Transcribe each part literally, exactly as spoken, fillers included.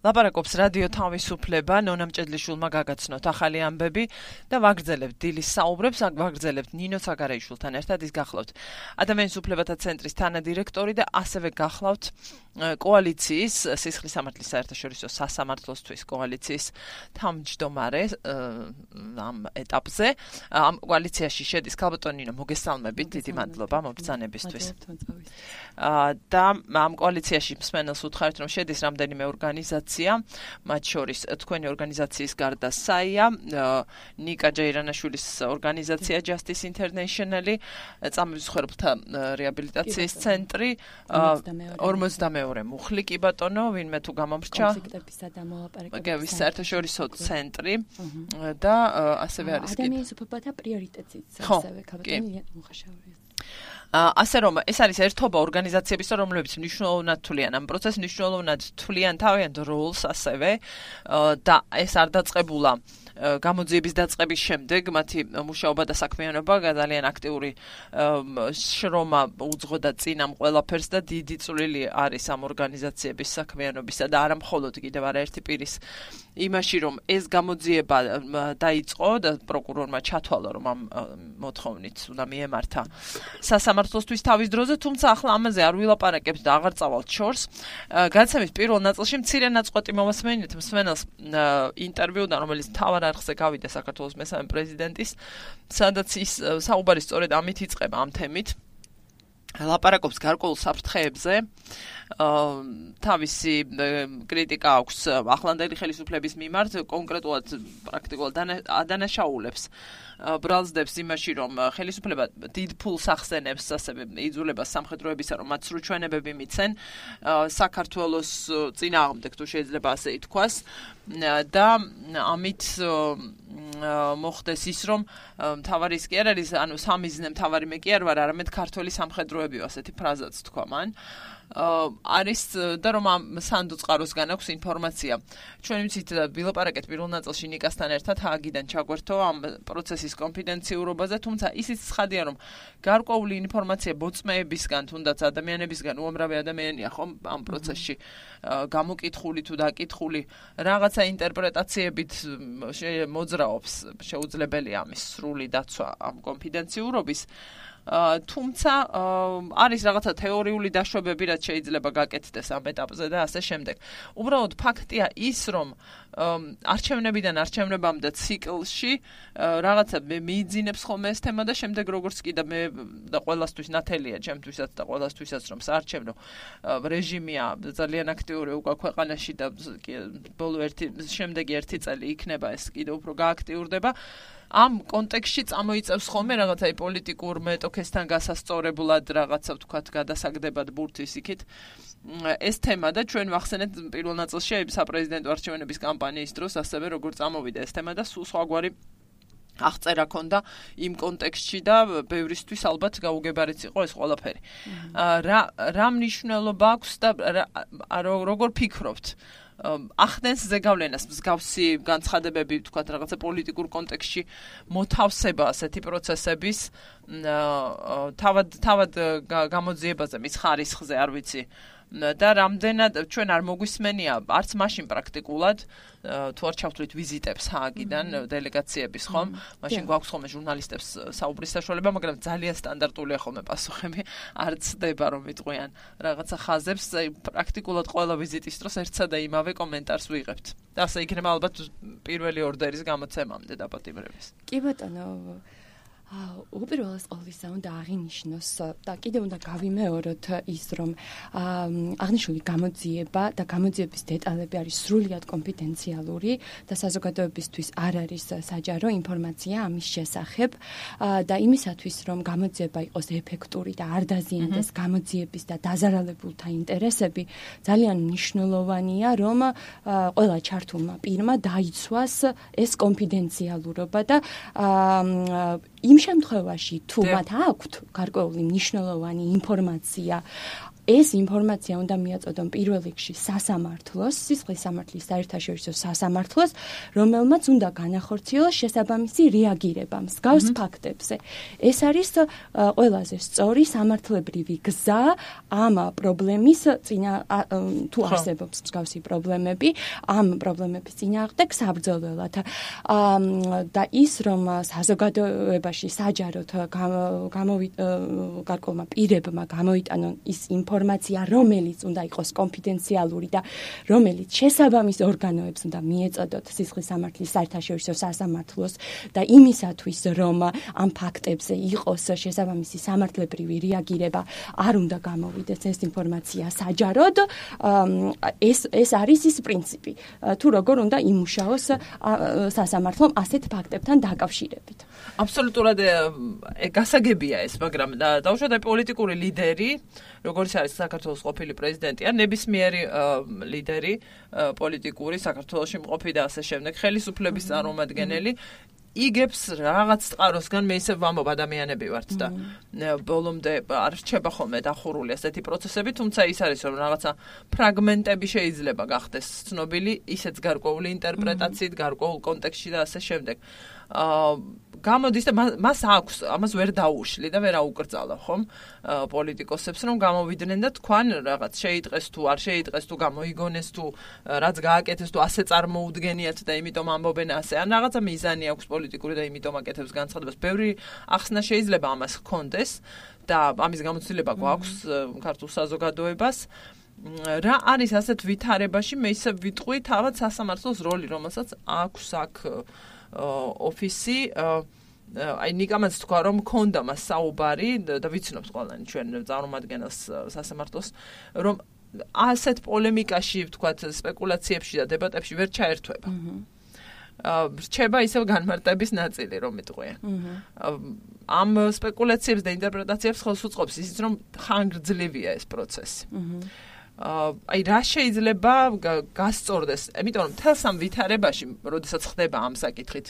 ლაპარაკობს რადიო თავისუფლება, ნონა მჭედლიშვილმა გაგაცნოთ ახალი ამბები და ვაგრძელებთ დილის საუბრებს, ვაგრძელებთ ნინო ცაგარეიშვილთან ერთად, ის გახლავთ ადამიანის უფლებათა ცენტრის თანადირექტორი და ასევე გახლავთ კოალიციის, სისხლის სამართლის საერთაშორისო სასამართლოსთვის კოალიციის თავმჯდომარე ამ ეტაპზე. ამ კოალიციაში შედის ქალბატონი ნინო, მოგესალმებით, დიდი მადლობა მობრძანებისთვის. და ამ კოალიციაში მსმენელს უთხარით, რომ შედის რამდენიმე ორგანიზაცია, მათ შორის თქვენი ორგანიზაციის გარდა საია, ნიკა ჯეირანაშვილის ორგანიზაცია Justice International-ი, წამების მსხვერპლთა რეაბილიტაციის ცენტრი, ორმოცდამეორე მუხლი კი ბატონო, ვინმე თუ გამომრჩა, კონფლიქტებისა და მოლაპარაკებების საერთაშორისო ცენტრი და ასევე არის კი ადამიანის უფლებათა პრიორიტეტიც ასევე ქალბატონი მუხაშაურია. ასე რომ ეს არის ერთობა ორგანიზაციების, რომლებიც მნიშვნელოვნად თვლიან ამ პროცესს, მნიშვნელოვნად თვლიან თავიანთ როლს ასევე და ეს არ დაწყებულა გამოძიების დაწყების შემდეგ მათი მუშაობა და საქმიანობა ძალიან აქტიური შრომა უძღოდა წინ ამ ყველაფერს და დიდი წვლილი არის ამ ორგანიზაციების საქმიანობისა და არა მხოლოდ კიდევ არაერთი პირის იმაში, რომ ეს გამოძიება დაიწყო და პროკურორმა ჩათვალა, რომ ამ მოთხოვნით უნდა მიემართა სასამართლოსთვის თავის დროზე, თუმცა ახლა ამაზე არ ვილაპარაკებთ და აღარ წავალთ შორს. გადაცემის პირველ ნაწილში მცირე ნაწყვეტი მომასმენით მსმენელს ინტერვიუდან, რომელიც თავარ არხზე გავიდა საქართველოს მესამე პრეზიდენტის, სადაც ის საუბარი სწორედ ამით იწყება ამ თემით. ლაპარაკობს გარკვეულ საფრთხეებზე, თავისი კრიტიკა აქვს ახლანდელი ხელისუფლების მიმართ, კონკრეტულად პრაქტიკულად ადანაშაულებს ბრალსდებს იმაში, რომ ხელისუფლება დიდ ფულს ახსენებს, ასევე იძულება სამხედროებისა, რომ მათ სრუჩვენებები მიცენ საქართველოს წინააღმდეგ, თუ შეიძლება ასე ითქვას, და ამით მოხდეს ის, რომ მთავარის კი არ არის, ანუ სამიზნე მთავარი მე კი არ ვარ, არამედ ქართველი სამხედროებიო, ასეთი ფრაზაც თქვა მან. არის და რომ ამ სანდო წყაროსგან აქვს ინფორმაცია. ჩვენ ვიცით ვილაპარაკეთ პირველ ნაწილში ნიკასთან ერთად ჰააგიდან ჩაგვერთო ამ პროცესის კონფიდენციურობაზე, თუმცა ისიც ცხადია, რომ გარკვეული ინფორმაცია ბოწმეებისგან, თუნდაც ადამიანებისგან, უამრავი ადამიანია ხომ ამ პროცესში გამოკითხული თუ დაკითხული, რაღაცა ინტერპრეტაციებით მოძრაობს, შეუძლებელია ამის სრული დაცვა ამ კონფიდენციურობის. თუმცა არის რაღაცა თეორიული დაშვებები, რაც შეიძლება გაკეთდეს ამ ეტაპზე და ასე შემდეგ. უბრალოდ ფაქტია ის, რომ არჩევნებიდან არჩევნებამდე ციკლში რაღაცა მიიძინებს ხოლმე ეს თემა და შემდეგ როგორც კი და მე და ყველასთვის ნათელია, ჩემთვისაც და ყველასთვისაც, რომ საარჩევნო რეჟიმია ძალიან აქტიური უკვე ქვეყანაში და ბოლო ერთი შემდეგი ერთი წელი იქნება ეს კიდევ უფრო გააქტიურდება. ამ კონტექსტში წამოიწევს ხოლმე რაღაცა პოლიტიკურ მეტოქესთან გასასწორებლად რაღაცა ვთქვათ გადასაგდებად ბურთის იქით ეს თემა და ჩვენ ვახსენეთ პირველ ნაწილში საპრეზიდენტო არჩევნების კამპანიის დროს ასევე როგორ წამოვიდა ეს თემა და სულ სხვაგვარი აღწერა ქონდა იმ კონტექსტში და ბევრისთვის ალბათ გაუგებარიც იყო ეს ყველაფერი. რა რა მნიშვნელობა აქვს და როგორ ფიქრობთ? ახდენს ზეგავლენას მსგავსი განცხადებები, თქვათ, რაღაცა პოლიტიკურ კონტექსტში მოთავსება ასეთი პროცესების თავად თავად გამოძიებაზე, მის ხარისხზე, არ ვიცი. და რამდენად ჩვენ არ მოგვისმენია არც მაშინ პრაქტიკულად თუ არ ჩავთვლით ვიზიტებს ჰააგიდან დელეგაციების ხომ, მაშინ გვაქვს ხოლმე ჟურნალისტებს საუბრის საშუალება, მაგრამ ძალიან სტანდარტულია ხოლმე პასუხები, არ ცდება რომ ვიტყვიან რაღაცა ხაზებს, პრაქტიკულად ყველა ვიზიტის დროს ერთსა და იმავე კომენტარს ვიღებთ. და ასე იქნება ალბათ პირველი ორდერის გამოცემამდე დაპატიმრების. კი ბატონო, უპირველეს ყოვლისა უნდა აღინიშნოს და კიდევ უნდა გავიმეოროთ ის, რომ აღნიშნული გამოძიება და გამოძიების დეტალები არის სრულიად კონფიდენციალური და საზოგადოებისთვის არ არის საჯარო ინფორმაცია ამის შესახებ და იმისათვის, რომ გამოძიება იყოს ეფექტური და არ დაზიანდეს გამოძიების და დაზარალებულთა ინტერესები, ძალიან მნიშვნელოვანია, რომ ყველა ჩართულმა პირმა დაიცვას ეს კონფიდენციალურობა და იმ შემთხვევაში, თუ მათ აქვთ გარკვეული მნიშვნელოვანი ინფორმაცია ეს ინფორმაცია უნდა მიაწოდონ პირველ რიგში სასამართლოს, სისხლის სამართლის საერთაშორისო სასამართლოს, რომელმაც უნდა განახორციელოს შესაბამისი რეაგირება მსგავს ფაქტებზე. ეს არის ყველაზე სწორი სამართლებრივი გზა ამ პრობლემის წინა თუ არსებობს მსგავსი პრობლემები, ამ პრობლემების წინააღმდეგ საბრძოლველად. და ის რომ საზოგადოებაში საჯაროდ გამოვიტანონ პირებმა გამოიტანონ ის ინფორმაცია, რომელიც უნდა იყოს კონფიდენციალური და რომელიც შესაბამის ორგანოებს უნდა მიეწოდოთ სისხლის სამართლის საერთაშორისო სასამართლოს და იმისათვის რომ ამ ფაქტებზე იყოს შესაბამისი სამართლებრივი რეაგირება, არ უნდა გამოვიდეს ეს ინფორმაცია საჯაროდ. ეს ეს არის ის პრინციპი, თუ როგორ უნდა იმუშაოს სასამართლომ ასეთ ფაქტებთან დაკავშირებით. აბსოლუტურად გასაგებია ეს, მაგრამ დაუშვათ პოლიტიკური ლიდერი, როგორც არის საქართველოს ყოფილი პრეზიდენტი, ან ნებისმიერი ლიდერი პოლიტიკური საქართველოში მყოფი და ასე შემდეგ, ხელისუფლების წარმომადგენელი იგებს რაღაც წყაროსგან მე ისევ ვამბობ ადამიანები ვართ და ბოლომდე არ რჩება ხოლმე დახურული ასეთი პროცესები, თუმცა ის არის რომ რაღაცა ფრაგმენტები შეიძლება გახდეს ცნობილი ისეც გარკვეული ინტერპრეტაციით, გარკვეულ კონტექსტში და ასე შემდეგ. აა გამოდის და მას აქვს, ამას ვერ დაუშლი და ვერ აუკრძალა ხომ პოლიტიკოსებს რომ გამოვიდნენ და თქვან რაღაც შეიტყეს თუ არ შეიტყეს თუ გამოიგონეს თუ რაც გააკეთეს თუ ასე წარმოუდგენიათ და იმიტომ ამბობენ ასე ან რაღაცა მიზანი აქვს პოლიტიკური და იმიტომ აკეთებს განცხადებას. ბევრი ახსნა შეიძლება ამას ჰქონდეს და ამის გამოცდილება გვაქვს ქართულ საზოგადოებას. რა არის ასეთ ვითარებაში მე ისე ვიტყვი თავად სასამართლოს როლი, რომელსაც აქვს აქ ოფისი, აი ნიკამაც თქვა რომ მქონდა მას საუბარი და ვიცნობთ ყველანი ჩვენ წარმომადგენელს სასამართლოს რომ ასეთ პოლემიკაში ვთქვათ სპეკულაციებში და დებატებში ვერ ჩაერთვება. რჩება ისევ განმარტების ნაწილი რომ მიტყვია. ამ სპეკულაციებს და ინტერპრეტაციებს ხელს უწყობს ისიც რომ ხანგრძლივია ეს პროცესი. აი რა შეიძლება გასწორდეს, იმიტომ რომ თელს ამ ვითარებაში, როდესაც ხდება ამ საკითხით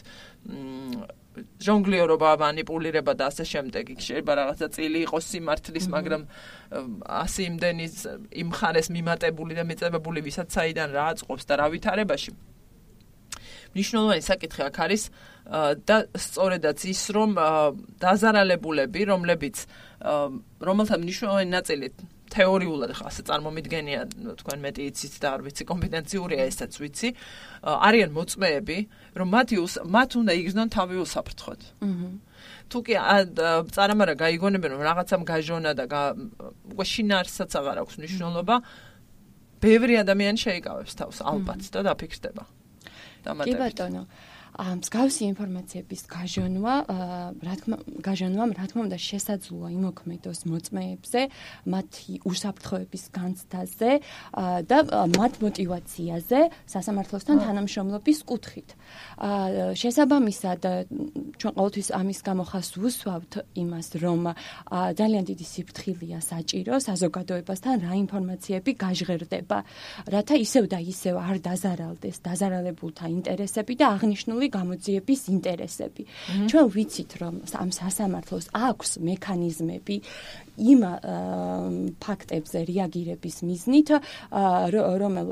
ჟონგლიორობა, მანიპულირება და ასე შემდეგ, იქ შეიძლება რაღაცა წილი იყოს სიმართლის, მაგრამ ასე იმდენი იმ ხარეს მიმატებული და მიწებებული ვისაც საიდან რა აწყობს და რა ვითარებაში. მნიშვნელოვანი საკითხი აქ არის და სწორედაც ის რომ დაზარალებულები, რომლებიც რომელთა მნიშვნელოვანი ნაწილი თეორიულად ხა ასე წარმომიდგენია, თქვენ მეტი იცით და არ ვიცი, კონფიდენციურია ესაც ვიცი, არიან მოწმეები, რომ მათი მათ უნდა იგრძნონ თავი უსაფრთხოდ. თუ კი წარმარა გაიგონებენ რომ რაღაცამ გაჟონა და უკვე შინაარსაც აღარ აქვს მნიშვნელობა, ბევრი ადამიანი შეიკავებს თავს ალბათ და დაფიქრდება. კი ბატონო, მსგავსი ინფორმაციების გაჟონვა, რა თქმა გაჟონვამ, რა თქმა უნდა შესაძლოა იმოქმედოს მოწმეებზე, მათი უსაფრთხოების განცდაზე და მათ мотиваციაზე სასამართლოსთან თანამშრომლობის კუთხით. შესაბამისად, ჩვენ ყოველთვის ამის გამო ხას ვუსვავთ იმას, რომ ძალიან დიდი სიფრთხილეა საჭირო საზოგადოებასთან რა ინფორმაციები გაჟღერდება, რათა ისევ და ისევ არ დაზარალდეს დაზარალებულთა ინტერესები და აღნიშნული გამოძიების ინტერესები. ჩვენ ვიცით, რომ ამ სასამართლოს აქვს მექანიზმები იმ ფაქტებზე რეაგირების მიზნით, რომელ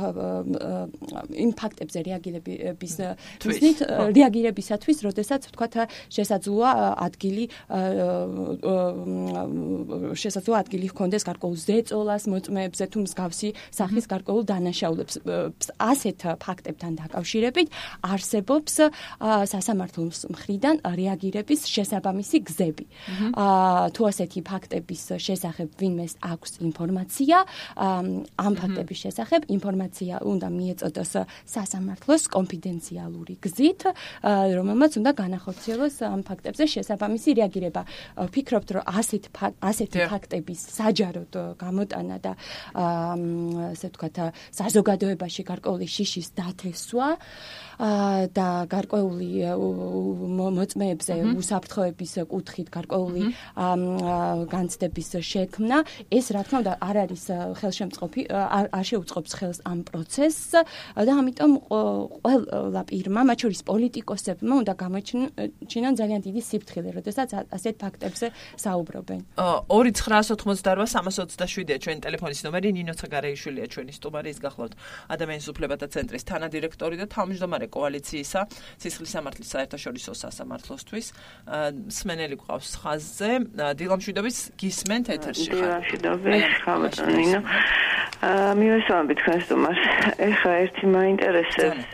იმ ფაქტებზე რეაგირების მიზნით რეაგირებისათვის, როდესაც ვთქვათ, შესაძლოა ადგილი შესაძლოა ადგილი ჰქონდეს გარკვეულ ზეწოლას მოწმეებზე თუ მსგავსი სახის გარკვეულ დანაშაულებს. ასეთ ფაქტებთან დაკავშირებით არსებობს სასამართლოს მხრიდან რეაგირების შესაბამისი გზები. თუ ასეთი ფაქტების შესახებ ვინმეს აქვს ინფორმაცია, ამ ფაქტების შესახებ ინფორმაცია უნდა მიეწოდოს სასამართლოს კონფიდენციალური გზით, რომელმაც უნდა განახორციელოს ამ ფაქტებზე შესაბამისი რეაგირება. ვფიქრობთ, რომ ასეთ ასეთი ფაქტების საჯაროდ გამოტანა და ასე ვთქვათ, საზოგადოებაში გარკვეული შიშის დათესვა და გარკვეული მოწმეებზე უსაფრთხოების კუთხით გარკვეული განცდების შექმნა, ეს რა თქმა უნდა არ არის ხელშემწყობი, არ შეუწყობს ხელს ამ პროცესს და ამიტომ ყველა პირმა, მათ შორის პოლიტიკოსებმა უნდა გამოიჩინონ ძალიან დიდი სიფრთხილე, როდესაც ასეთ ფაქტებზე საუბრობენ. ორი ცხრაას ოთხმოცდაოთხ სამას ოცდაშვიდია ჩვენი ტელეფონის ნომერი, ნინო ცაგარეიშვილია ჩვენი სტუმარი, ის გახლავთ ადამიანის უფლებათა ცენტრის თანადირექტორი და თავმჯდომარე კოალიციისა სისხლის სამართლის საერთაშორისო სასამართლოსთვის. მსმენელი გვყავს ხაზზე. დილამშვიდობის გისმენთ ეთერში ხარ. დილამშვიდობის, ხალხო ნინო. მივესალმებით თქვენს სტუმარს. ეხლა ერთი მაინტერესებს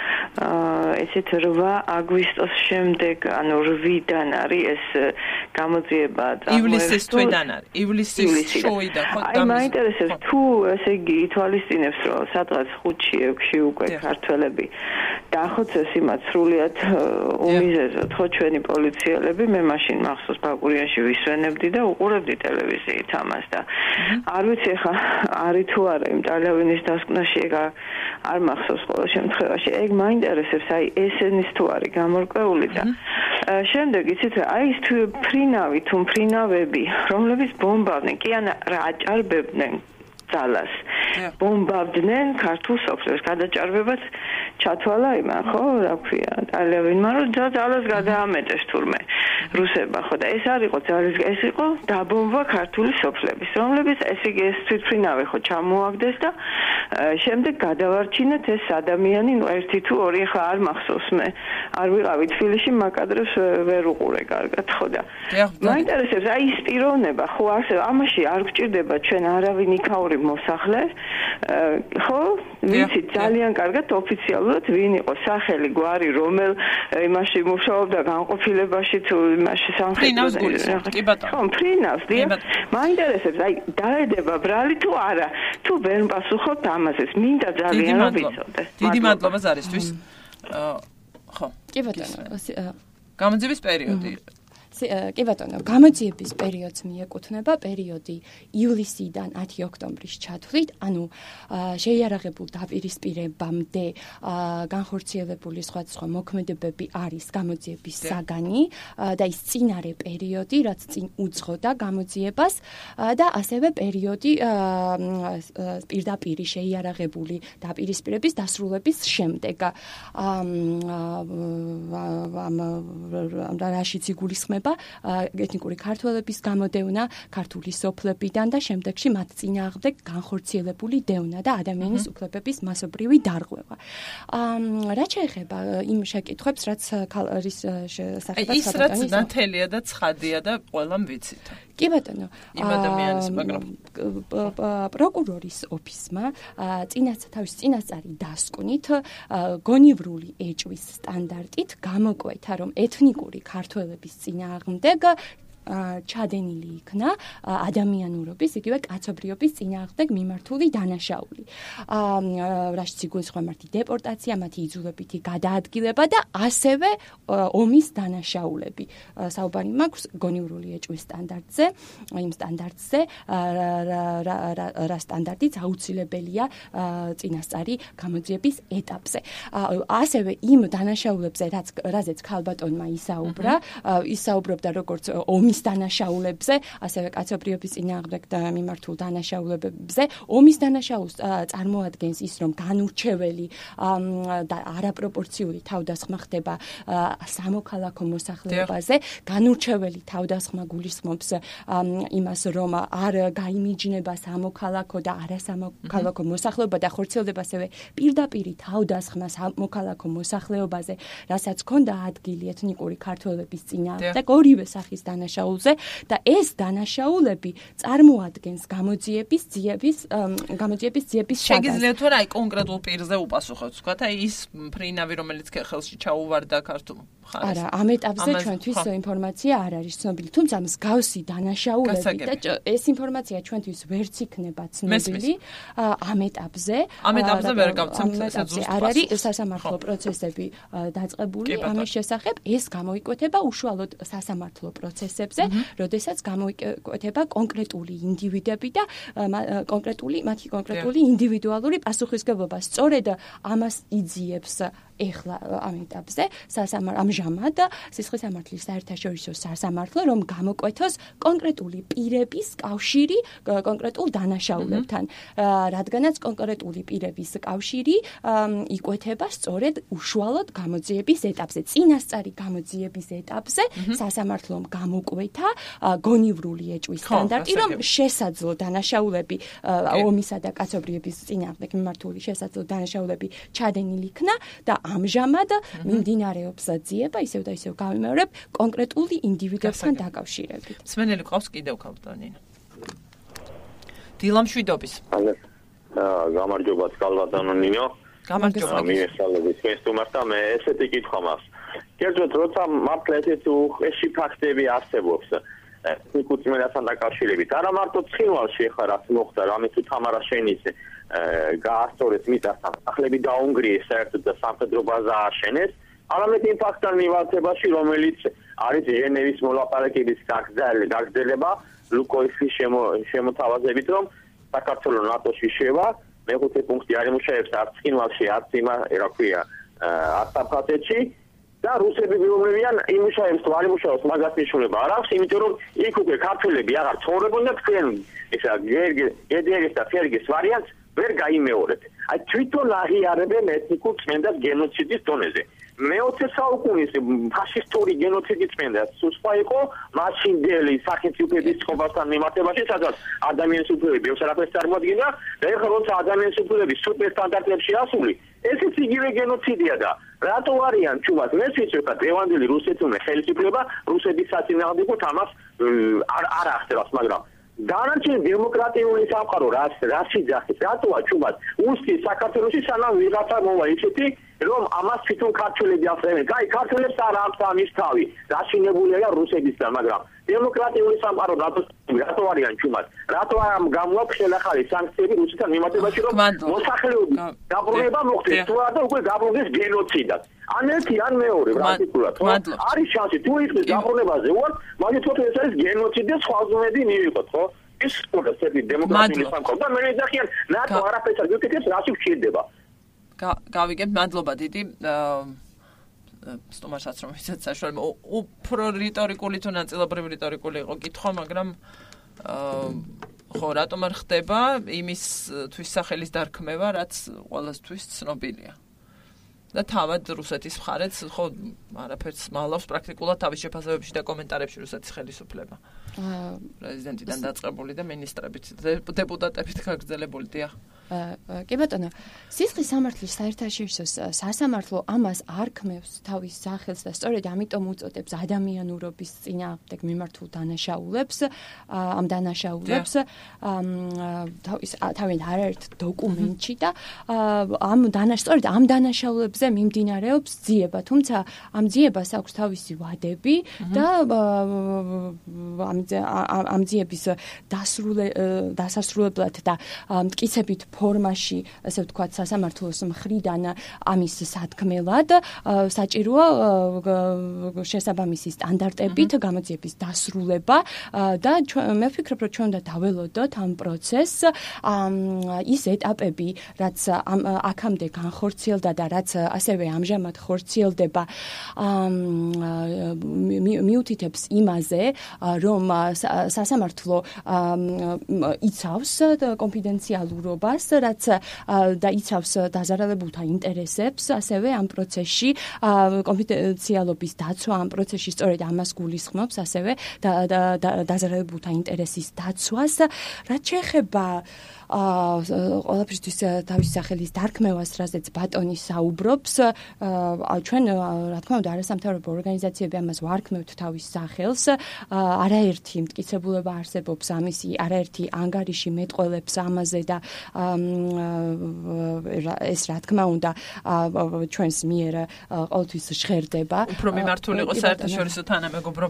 ესეთ რვა აგვისტოს შემდეგ, ანუ რვიდან არის ეს გამოძიება ივლისის თვიდან არის. ივლისის შოიდან ხო? აი მაინტერესებს თუ ესე იგი ითვალისწინებს რომ სადღაც ხუთში ექვსში უკვე ქართველები დაახოცეს იმათ სრულიად უმიზეზოდ ხო ჩვენი პოლიციელები, მე მაშინ მახსოვს ბაკურიანში ვისვენებდი და უყურებდი ტელევიზიით ამას და არ ვიცი ხა არის თუ არა იმ ტალავინის დასკვნაში ეგ არ მახსოვს ყოველ შემთხვევაში. ეგ მაინტერესებს აი ესენის თუ არის გამორკვეული და შემდეგ იცით აი ის თუ ფრინავი თუ ფრინავები რომლებიც ბომბავდნენ კი ან რა აჭარბებდნენ ძალას ბომბავდნენ ქართულ სოფლებს გადაჭარბებაც ჩათვალა იმან ხო რა ქვია ტალევინმა რომ ძალას გადაამეტეს თურმე რუსებმა ხო და ეს არ იყო ძალის ეს იყო დაბომბვა ქართული სოფლების რომლებიც ესე იგი ეს თვითფრინავი ხო ჩამოაგდეს და შემდეგ გადავარჩინეთ ეს ადამიანი ნუ ერთი თუ ორი ხა არ მახსოვს მე არ ვიყავი თბილისში მაკადრებს ვერ უყურე კარგად ხო და მაინტერესებს აი ის პიროვნება ხო ასე ამაში არ გჭირდება ჩვენ არავინ იქაური მოსახლე ხო ვიცი ძალიან კარგად ოფიციალურად ვინ იყო სახელი გვარი რომელ იმაში მუშაობდა განყოფილებაში თუ იმაში სამხედრო კი ბატონო ხო ფრინავს მაინტერესებს აი დაედება ბრალი თუ არა თუ ვერ პასუხობთ ამაზე მინდა ძალიან რომ ვიცოდე დიდი მადლობა ზარისთვის ხო კი ბატონო გამოძიების პერიოდი კი ბატონო, გამოძიების პერიოდს მიეკუთვნება პერიოდი ივლისიდან ათი ოქტომბრის ჩათვლით, ანუ შეიარაღებულ დაპირისპირებამდე განხორციელებული სხვადასხვა მოქმედებები არის გამოძიების საგანი და ის წინარე პერიოდი, რაც წინ უძღოდა გამოძიებას და ასევე პერიოდი პირდაპირ შეიარაღებული დაპირისპირების დასრულების შემდეგ. ამ რაშიც იგულისხმება ეთნიკური ქართველების გამოდევნა ქართული სოფლებიდან და შემდეგში მათ წინააღმდეგ განხორციელებული დევნა და ადამიანის უფლებების მასობრივი დარღვევა. რა შეეხება იმ შეკითხვებს, რაც არის სახელმწიფო ის რაც ნათელია და ცხადია და ყველამ ვიცით. კი ბატონო, იმ ადამიანის მაგრამ პროკურორის ოფისმა წინასწარ თავის წინასწარი დასკვნით გონივრული ეჭვის სტანდარტით გამოკვეთა, რომ ეთნიკური ქართველების წინააღმდეგ ჩადენილი იქნა ადამიანურობის, იგივე კაცობრიობის წინააღმდეგ მიმართული დანაშაული. რაშიც იგულისხმება მათი დეპორტაცია, მათი იძულებითი გადაადგილება და ასევე ომის დანაშაულები. საუბარი მაქვს გონივრული ეჭვის სტანდარტზე, იმ სტანდარტზე, რა სტანდარტიც აუცილებელია წინასწარი გამოძიების ეტაპზე. ასევე იმ დანაშაულებზე, რაზეც ქალბატონმა ისაუბრა, ისაუბრობდა როგორც ომის დანაშაულებზე, ასევე კაცობრიობის წინააღმდეგ მიმართულ დანაშაულებებზე. ომის დანაშაულს წარმოადგენს ის, რომ განურჩეველი და არაპროპორციული თავდასხმა ხდება სამოქალაქო მოსახლეობაზე. განურჩეველი თავდასხმა გულისხმობს იმას, რომ არ გაიმიჯნება სამოქალაქო და არასამოქალაქო მოსახლეობა და ხორციელდება ასევე პირდაპირი თავდასხმა სამოქალაქო მოსახლეობაზე, რასაც ჰქონდა ადგილი ეთნიკური ქართველების წინააღმდეგ ორივე სახის დანაშაულებზე. და ეს დანაშაულები წარმოადგენს გამოძიების ძიების გამოძიების ძიების შაგას. შეგიძლიათ თუ რა აი კონკრეტულ პირზე უპასუხოთ, თქვათ აი ის ფრინავი რომელიც ხელში ჩაუვარდა ქართულ მხარეს. არა, ამ ეტაპზე ჩვენთვის ინფორმაცია არ არის ცნობილი, თუმცა მსგავსი დანაშაულები და ეს ინფორმაცია ჩვენთვის ვერც იქნება ცნობილი ამ ეტაპზე. ამ ეტაპზე ვერ გავცემთ ესეც ზუსტ არ არის სასამართლო პროცესები დაწყებული ამის შესახებ, ეს გამოიკვეთება უშუალოდ სასამართლო პროცესებში საკითხებზე, როდესაც გამოიკვეთება კონკრეტული ინდივიდები და კონკრეტული მათი კონკრეტული ინდივიდუალური პასუხისმგებლობა. სწორედ ამას იძიებს ეხლა ამ ეტაპზე ამჟამად სისხლის სამართლის საერთაშორისო სასამართლო, რომ გამოკვეთოს კონკრეტული პირების კავშირი კონკრეტულ დანაშაულებთან, რადგანაც კონკრეტული პირების კავშირი იკვეთება სწორედ უშუალოდ გამოძიების ეტაპზე. წინასწარი გამოძიების ეტაპზე სასამართლომ გამოკვეთა გონივრული ეჭვის სტანდარტი, რომ შესაძლო დანაშაულები ომისა და კაცობრიობის წინააღმდეგ მიმართული შესაძლო დანაშაულები ჩადენილი იქნა და ამჟამად მიმდინარეობს ძიება, ისევ და ისევ გავიმეორებ, კონკრეტული ინდივიდებთან დაკავშირებით. მსმენელი ყავს კიდევ ქალბატონინო. დილამშვიდობის. გამარჯობა ქალბატონო ნინო. გამარჯობა. მიესალმებით მესტუმარს და მე ესეთი კითხვა მაქვს. კერძოდ როცა მართლა ესეთი უხეში ფაქტები არსებობს ეთნიკურ წმენდასთან დაკავშირებით, არა მარტო ცხინვალში ახლა რაც მოხდა, რამე თუ თამარა შენის გაასწორეს მიწასთან, სახლები დაუნგრიეს საერთოდ და სამხედრო ბაზა ააშენეს, არამედ იმ ფაქტთან მიმართებაში, რომელიც არის ჟენევის მოლაპარაკების გაგრძელება ლუკოილის შემოთავაზებით, რომ საქართველო ნატოში შევა, მეხუთე პუნქტი არ იმუშავებს არც ცხინვალში, არც იმა, რა ქვია, არც აფხაზეთში და რუსები ვიობლებიან იმუშავებს თუ არ იმუშავებს მაგას მნიშვნელობა არ აქვს, იმიტომ რომ იქ უკვე ქართველები აღარ ცხოვრობენ და თქვენ ისა გედერის და ფერგის ვარიანტს ვერ გაიმეორებთ. აი თვითონ აღიარებენ ეთნიკურ წმენდას გენოციდის დონეზე. მეოცე საუკუნის ფაშისტური გენოციდის წმენდა სხვა იყო მაშინდელი სახელმწიფოების წყობასთან მიმართებაში, სადაც ადამიანის უფლებები უცნაურად წარმოადგენდა და ეხლა როცა ადამიანის უფლებები სუპერ სტანდარტებში ასული, ესეც იგივე გენოციდია და რატო არიან ჩუბად მე ვიცით რომ დევანდელი რუსეთული ხელისუფლება რუსების საწინააღმდეგოდ ამას არ არ ახდენს, მაგრამ დანარჩენი დემოკრატიული სამყარო რაც რაში ძახის რატოა ჩუბად უსწი საქართველოსი სანამ ვიღაცა მოვა ისეთი რომ ამას თვითონ ქართველები აფრენენ. კაი, ქართველებს არ აქვს ამის თავი. დაშინებულია რუსებისგან, მაგრამ დემოკრატიული სამყარო რატო არიან ჩუმად? რატო არ გამოაქვს ხელახალი სანქციები რუსეთთან მიმართებაში, რომ მოსახლეობის დაბრუნება მოხდეს, თუ არა უკვე გაბრუნდეს გენოციდად. ან ერთი ან მეორე პრაქტიკულად, ხო? არის შანსი თუ იყვის დაბრუნებაზე უარ, მაგრამ თვითონ ეს არის გენოციდი და სხვა ზომები მივიღოთ, ხო? ეს სწორედ დემოკრატიული სამყარო და მე ვიძახიან, ნატო არაფერს არ გიკეთებს, რაში გვჭირდება? გავიგებ, მადლობა დიდი. სტუმარსაც რომ ისეთ საშუალება უფრო რიტორიკული თუ ნაწილობრივ რიტორიკული იყო კითხვა, მაგრამ ხო, რატომ არ ხდება იმისთვის სახელის დარქმევა, რაც ყველასთვის ცნობილია. და თავად რუსეთის მხარეც ხო არაფერს მალავს პრაქტიკულად თავის შეფასებებში და კომენტარებში რუსეთის ხელისუფლება. პრეზიდენტიდან დაწყებული და მინისტრებით, დეპუტატებით გაგრძელებული დია. კი ბატონო, სისხლის სამართლის საერთაშორისო სასამართლო ამას არ ქმევს თავის სახელს და სწორედ ამიტომ უწოდებს ადამიანურობის წინააღმდეგ მიმართულ დანაშაულებს, ამ დანაშაულებს თავის თავით არაერთ დოკუმენტში და ამ დანაშაულებს, ამ დანაშაულებზე მიმდინარეობს ძიება, თუმცა ამ ძიებას აქვს თავისი ვადები და ამ ძიების დასასრულებლად და მტკიცებით ფორმაში, ასე ვთქვათ, სასამართლოს მხრიდან ამის სათქმელად საჭიროა შესაბამისი სტანდარტებით გამოძიების დასრულება და მე ვფიქრობ, რომ ჩვენ უნდა დაველოდოთ ამ პროცესს ის ეტაპები, რაც აქამდე განხორციელდა და რაც ასევე ამჟამად ხორციელდება, მიუთითებს იმაზე, რომ სასამართლო იცავს კონფიდენციალურობას, რაც და იცავს დაზარალებულთა ინტერესებს, ასევე ამ პროცესში კონფიდენციალობის დაცვა ამ პროცესში სწორედ ამას გულისხმობს, ასევე დაზარალებულთა ინტერესის დაცვას, რაც შეეხება ყველაფრისთვის თავის სახელის დარქმევას, რაზეც ბატონი საუბრობს, ჩვენ რა თქმა უნდა არასამთავრობო ორგანიზაციები ამას ვარქმევთ თავის სახელს, არაერთი მტკიცებულება არსებობს ამისი, არაერთი ანგარიში მეტყველებს ამაზე და ეს რა თქმა უნდა ჩვენს მიერ ყოველთვის ჟღერდება. უფრო მიმართული იყო საერთაშორისო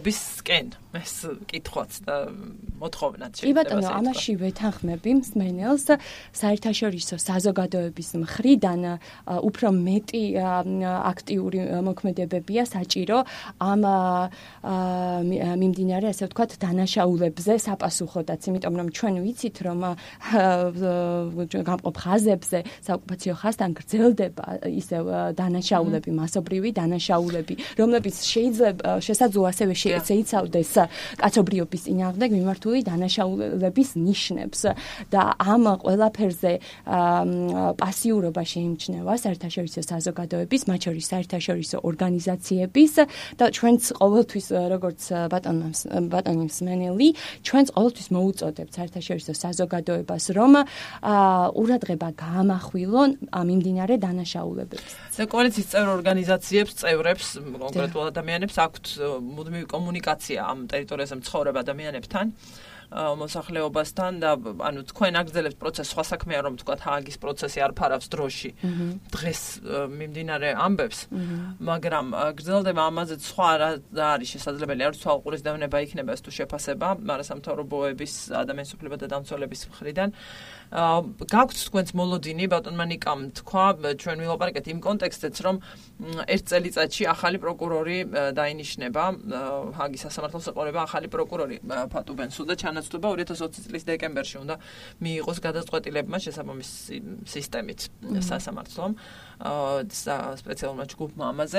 თანამეგობრობისკენ ეს კითხვაც და მოთხოვნაც შეიძლება. კი ბატონო, ამაში ვეთანხმები მსმენელს წელს საერთაშორისო საზოგადოების მხრიდან უფრო მეტი აქტიური მოქმედებებია საჭირო ამ მიმდინარე, ასე ვთქვათ, დანაშაულებზე საპასუხოდაც, იმიტომ რომ ჩვენ ვიცით, რომ გამყოფ ხაზებზე საოკუპაციო ხაზთან გრძელდება ისევ დანაშაულები, მასობრივი დანაშაულები, რომლებიც შეიძლება შესაძლოა ასევე შეიცავდეს კაცობრიობის წინააღმდეგ მიმართული დანაშაულების ნიშნებს და ამ ყველაფერზე პასიურობა შეიმჩნევა საერთაშორისო საზოგადოების, მათ შორის საერთაშორისო ორგანიზაციების და ჩვენც ყოველთვის როგორც ბატონი მსმენელი, ჩვენც ყოველთვის მოუწოდებთ საერთაშორისო საზოგადოებას, რომ ურადღება გაამახვილონ მიმდინარე დანაშაულებებს. კოალიციის წევრ ორგანიზაციებს, წევრებს, კონკრეტულ ადამიანებს აქვთ მუდმივი კომუნიკაცია ამ ტერიტორიაზე მცხოვრებ ადამიანებთან. მოსახლეობასთან და ანუ თქვენ აგრძელებთ პროცესს, სხვა საქმეა რომ თქვა ჰააგის პროცესი არ ფარავს დროში დღეს მიმდინარე ამბებს, მაგრამ გრძელდება ამაზე სხვა რა არის შესაძლებელი, არც თვალყურის დევნება იქნება ეს თუ შეფასება არასამთავრობოების ადამიანის უფლებათა და დამცველების მხრიდან. გაქვთ თქვენს მოლოდინი, ბატონმა ნიკამ თქვა, ჩვენ ვილაპარაკეთ იმ კონტექსტშიც, რომ ერთ წელიწადში ახალი პროკურორი დაინიშნება, ჰააგის სასამართლოს ეყოლება ახალი პროკურორი ფატუ ბენსუდა, ჩანაცვლება ორი ათას ოცი წლის დეკემბერში უნდა მიიღოს გადაწყვეტილებმა შესაბამისი სისტემით სასამართლომ სპეციალურმა ჯგუფმა ამაზე.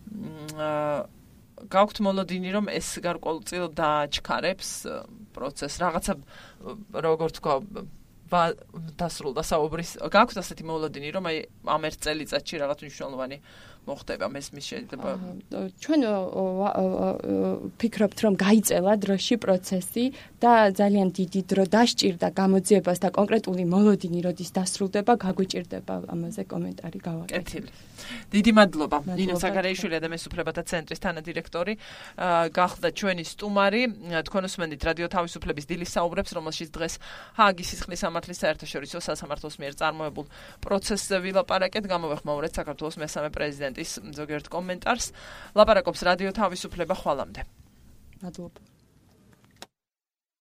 გაქვთ მოლოდინი, რომ ეს გარკვეულწილად დააჩქარებს პროცესს, რაღაცა როგორ თქვა დასრულდა საუბრის. გაქვთ ასეთი მოლოდინი, რომ აი ამ ერთ წელიწადში რაღაც მნიშვნელოვანი მოხდება, მესმის შეიძლება. ჩვენ ვფიქრობთ, რომ გაიწელა დროში პროცესი და ძალიან დიდი დრო დასჭირდა გამოძიებას და კონკრეტული მოლოდინი როდის დასრულდება, გაგვიჭირდება ამაზე კომენტარი გავაკეთოთ. დიდი მადლობა. ნინო საგარეიშვილი ადამიანის უფლებათა ცენტრის თანადირექტორი გახდა ჩვენი სტუმარი. თქვენ უსმენთ რადიო თავისუფლების დილის საუბრებს, რომელშიც დღეს ჰააგის სისხლის სამართლის საერთაშორისო სასამართლოს მიერ წარმოებულ პროცესზე ვილაპარაკეთ. გამოვეხმაურეთ საქართველოს მესამე პრეზიდენტის ზოგიერთ კომენტარს. ლაპარაკობს რადიო თავისუფლება. ხვალამდე. მადლობა.